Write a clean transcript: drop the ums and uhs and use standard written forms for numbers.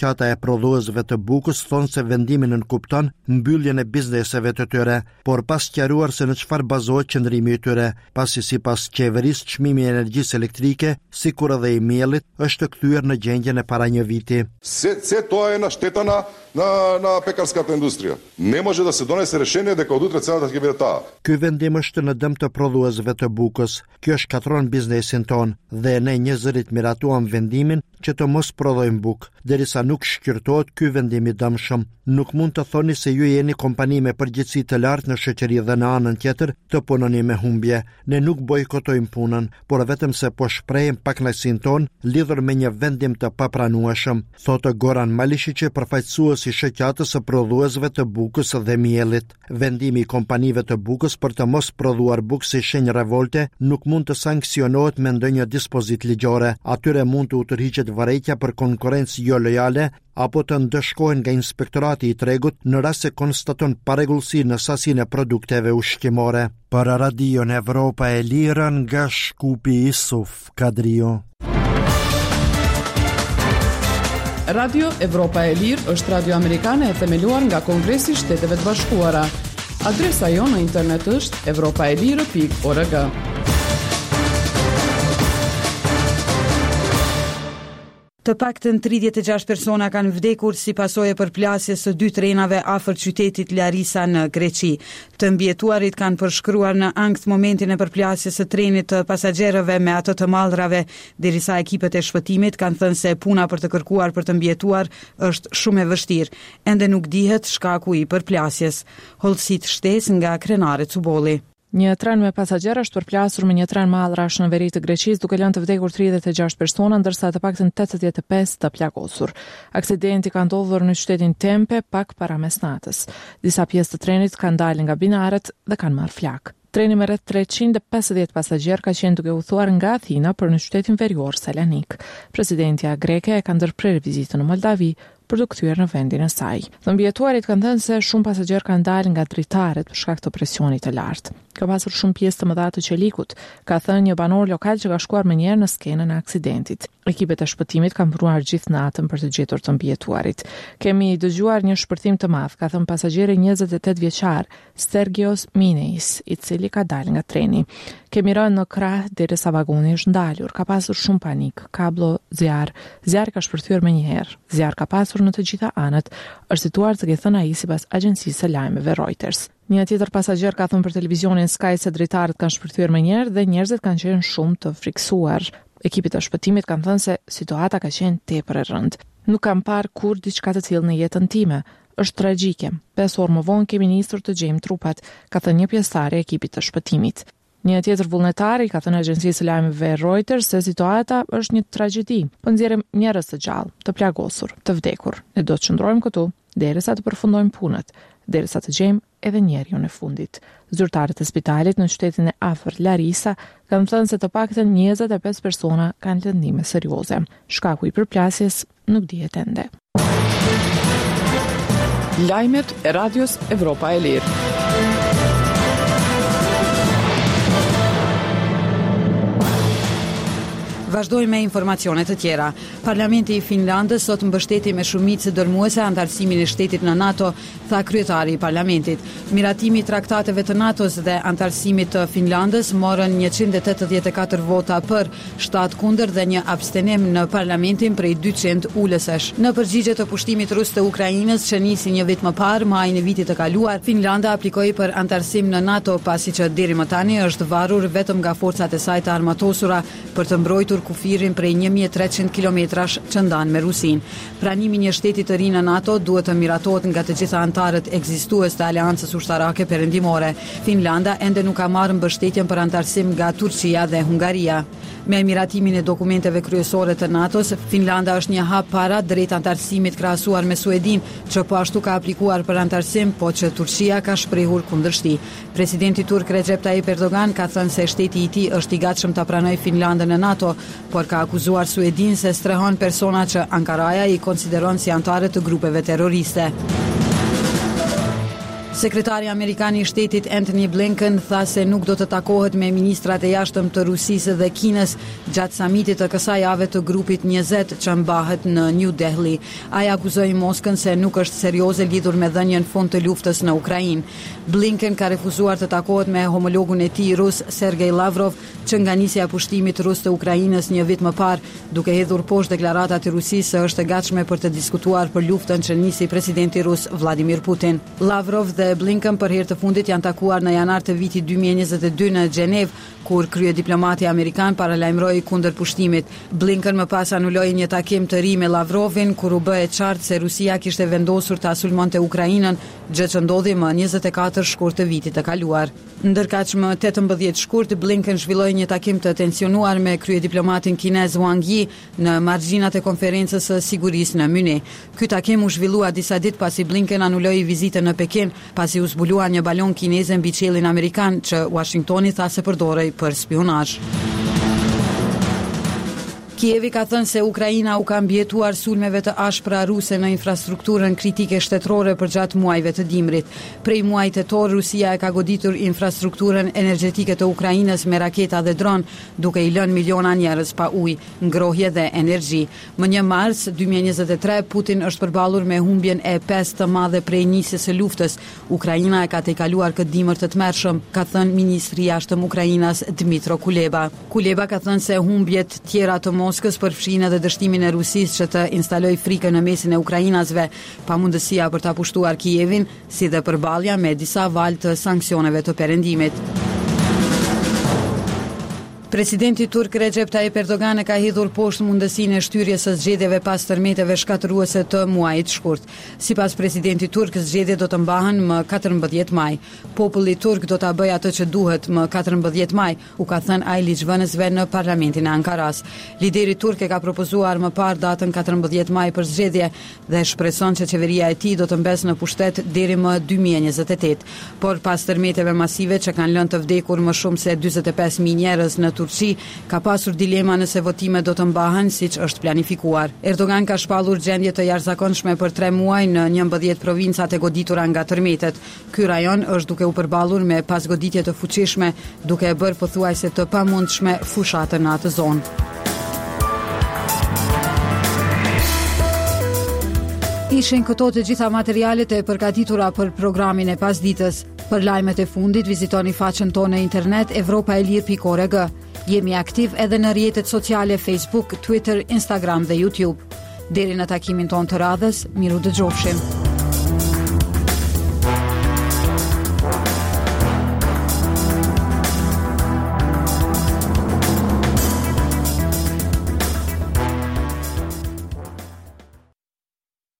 Shoqata e prodhuesve të bukës thonë se vendimi nënkupton mbylljen e bizneseve të tyre, por pas sqaruar se në çfarë bazohet qëndrimi i tyre, pasi sipas qeverisë çmimi i energjisë elektrike, sikur edhe i miellit, është kthyer në gjendjen e para një viti. Се тоа е на штета на пекарската индустрија. Не може да се донесе решение дека од утре цената ќе биде таа. Ky vendim është në dëm të prodhuesve të bukës. Kjo shkatron biznesin ton dhe ne një zërit miratuam vendimin që të mos prodhojmë bukë, derisa nuk shqyrtohet ky vendim i dëmshëm. Nuk mund të thoni se ju jeni kompani me përgjegjësi të lartë në shoqëri dhe në anën tjetër të punoni me humbje. Ne nuk bojkotojmë punën, por vetëm se po shprehim pakënaqësinë ton lidhur me një vendim të papranueshëm, thotë Goran Malishiqi, përfaqësuesi i shoqatës së prodhuesve të bukës dhe miellit. Vendimi i kompanive të bukës për të mos prodhuar bukë si shenjë revolte nuk mund të sanksionohet me ndonjë dispozitë ligjore. Atyre mund të u tërhiqet vërejtja për konkurrencë jo lojale apo të ndëshkohen nga inspektorati i tregut në rast se konstaton parregullsi në sasinë e produkteve ushqimore. Për Radion Evropa e Lirë nga Shkupi Isuf Kadrio. Radio Evropa e Lirë është radio amerikane e themeluar nga Kongresi i Shteteve të Bashkuara. Adresa jonë në internet është evropaelire.org. Të paktën 36 persona kanë vdekur si pasojë e përplasjes së 2 trenave afër qytetit Larisa në Greqi. Të mbijetuarit kanë përshkruar në ankth momentin e përplasjes së trenit të pasagjerëve me atë të mallrave, derisa ekipet e shpëtimit kanë thënë se puna për të kërkuar për të mbijetuar është shumë e vështirë. Ende nuk dihet shkaku i përplasjes. Hollësit shtesë nga krenari Cubolli. Një tren me pasagjerë është përplasur me një tren mallrash në veri të Greqisë, duke lënë të vdekur 36 persona, ndërsa të paktën 85 të plagosur. Aksidenti ka ndodhur në qytetin Tempe pak para mesnatës. Disa pjesë të trenit kanë dalë nga binarët dhe kanë marrë flak. Treni me rreth 350 pasagjerë ka qenë duke u thuar nga Athina për në qytetin verior Selanik. Presidentja greke e ka ndërprer vizitën në Moldavi për të kthyer në vendin e saj. Të mbijetuarit kanë thënë se shumë pasagjerë kanë dalë nga dritaret për shkak të presionit të lartë. Ka pasur shumë pjesë të mëdha të qelikut, ka thënë një banor lokal që ka shkuar menjëherë në skenën e aksidentit. Ekipet e shpëtimit kanë punuar gjithë natën për të gjetur të mbijetuarit. Kemi dëgjuar një shpërthim të madh, ka thënë pasagjeri 28 vjeçar, Sergios Mineis, i cili ka dalë nga treni. Kemi rënë në krah derisa vagoni është ndalur. Ka pasur shumë panik, kablo, zjarri ka shpërthyer menjëherë. Zjarr ka pasur në të gjitha anët, është situar të thënë ai sipas agjencisë së lajmeve Reuters. Një tjetër pasagjer ka thënë për televizionin Sky se dritarët kanë shpërthyer menjëherë dhe njerëzit kanë qenë shumë të friksuar. Ekipet e shpëtimit kanë thënë se situata ka qenë tepër e rëndë. Nuk kam parë kur diçka të tillë në jetën time. Është tragjike. 5 orë më vonë kemi nisur të gjejmë trupat, ka thënë një pjesëtar e ekipit të shpëtimit. Një tjetër vullnetar i ka thënë agjencisë së lajmeve Reuters se situata është një tragjedi. Po nxjerrim njerëz të gjallë, të plagosur, të vdekur. Ne do të qëndrojmë këtu derisa të përfundojmë punët, derisa të gjejmë edhe njeriun e fundit. Zyrtarët e spitalit në qytetin e afërt Larisa kanë thënë se të paktën 25 persona kanë lëndime serioze. Shkaku i përplasjes nuk dihet ende. Lajmet e Radios Evropa e Lirë. Vazhdojmë me informacione të tjera. Parlamenti i Finlandës sot mbështeti me shumicë dërmuese antarësimin e shtetit në NATO, tha kryetari i parlamentit. Miratimi i traktateve të NATO-s dhe antarësimit të Finlandës morën 184 vota për, 7 kundër dhe një abstenim në parlamentin prej 200 ulësesh. Në përgjigje të pushtimit rus të Ukrainës që nisi një vit më parë, majin e vitit të kaluar, Finlanda aplikoi për antarësim në NATO pasi që deri më tani është varur vetëm nga forcat e saj të armatosura për të mbrojtur kufirin prej 1300 kilometrash që ndan me Rusin. Pranimi një shteti të ri në NATO duhet të miratohet nga të gjitha antarët ekzistues të Aleancës Ushtarake Perëndimore. Finlanda ende nuk ka marrë mbështetjen për antarësim nga Turqia dhe Hungaria. Me miratimin e dokumenteve kryesore të NATO-s, Finlanda është një hap para drejt antarësimit krahasuar me Suedin, që po ashtu ka aplikuar për antarësim, po që Turqia ka shprehur kundërshti. Presidenti turk Recep Tayyip Erdogan ka thënë se shteti i tij është i gatshëm ta pranojë Finlandën në NATO, por ka akuzuar Suedin se strehon persona që Ankaraja i konsideron si antarë të grupeve terroriste. Sekretari Amerikan I Shtetit Antony Blinken tha se nuk do të takohet me ministrat e jashtëm të Rusisë dhe Kinës gjatë samitit të kësaj jave të grupit 20 që mbahet në New Delhi. Ai akuzoi Moskën se nuk është serioze lidhur me dhënien fund të luftës në Ukrainë. Blinken ka refuzuar të takohet me homologun e tij rus Sergej Lavrov, që nga nisja e pushtimit rus të Ukrainës një vit më parë, duke hedhur poshtë deklaratat e Rusisë se është e gatshme për të diskutuar për luftën që nisi presidenti rus Vladimir Putin. Lavrov dhe Blinken për herë të fundit janë takuar në janar të vitit 2022 në Gjenev, kur kryediplomati amerikan paralajmëroi kundër pushtimit. Blinken më pas anuloi një takim të ri me Lavrovin, kur u bë e qartë se Rusia kishte vendosur ta sulmonte Ukrainën, gjë që ndodhi më 24 shkurt të vitit të kaluar. Ndërkaq më 18 shkurt, Blinken zhvilloi një takim të tensionuar me kryediplomatin kinez Wang Yi në margjinat e konferencës së sigurisë në Munich. Ky takim u zhvillua disa ditë pasi Blinken anuloi vizitën në Pekin, pasi u zbulua një balon kineze mbi qiellin amerikan që Washingtoni tha se përdorej për spionazh. Kievi ka thënë se Ukraina u ka mbijetuar sulmeve të ashpra ruse në infrastrukturën kritike shtetërore përgjatë muajve të dimrit. Prej muajit tetor, Rusia e ka goditur infrastrukturën energjetike të Ukrainës me raketa dhe dron, duke I lënë miliona njerëz pa ujë, ngrohje dhe energji. Më 1 mars 2023, Putin është përballur me humbjen e 5 të madhe prej nisjes së luftës. Ukraina e ka tejkaluar këtë dimër të tmerrshëm, ka thënë ministri I jashtëm Ukrainas Dmytro Kuleba. Kuleba ka thënë se humbjet tjera të Moskës përfshin edhe dështimin e Rusisë që të instaloj frikë në mesin e ukrainasve, pamundësia për ta pushtuar Kievin, si dhe përballja me disa valë të sanksioneve të perëndimit. Presidenti turk Recep Tayyip Erdogan e ka hedhur poshtë mundësinë e shtyrjes së zgjedhjeve pas tërmeteve shkatëruese të muajit shkurt. Sipas presidentit turk, zgjedhjet do të mbahen më 14 maj. Populli turk do ta bëjë atë që duhet më 14 maj, u ka thënë ai ligjvënësve në parlamentin e Ankaras. Lideri turk e ka propozuar më parë datën 14 maj për zgjedhje dhe shpreson që qeveria e tij do të mbesë në pushtet deri më 2028. Por pas tërmeteve masive që kanë lënë të vdekur më shumë se 45.000 njerëz në Turqi, ka pasur dilema nëse votimet do të mbahen siç është planifikuar. Erdogan ka shpallur gjendje të jashtëzakonshme për 3 muaj në 11 provincat e goditura nga tërmetet. Ky rajon është duke u përballur me pasgoditje të fuqishme, duke e bërë pothuajse të pamundshme fushatën në atë zonë. Ishin këto të gjitha materialet e përgatitura për programin e pasditës. Për lajmet e fundit, vizitoni faqen tonë në internet evropaelir.org. Jemi aktiv edhe në rrjetet sociale Facebook, Twitter, Instagram dhe YouTube. Deri në takimin tonë të radhës, miru dëgjofshim.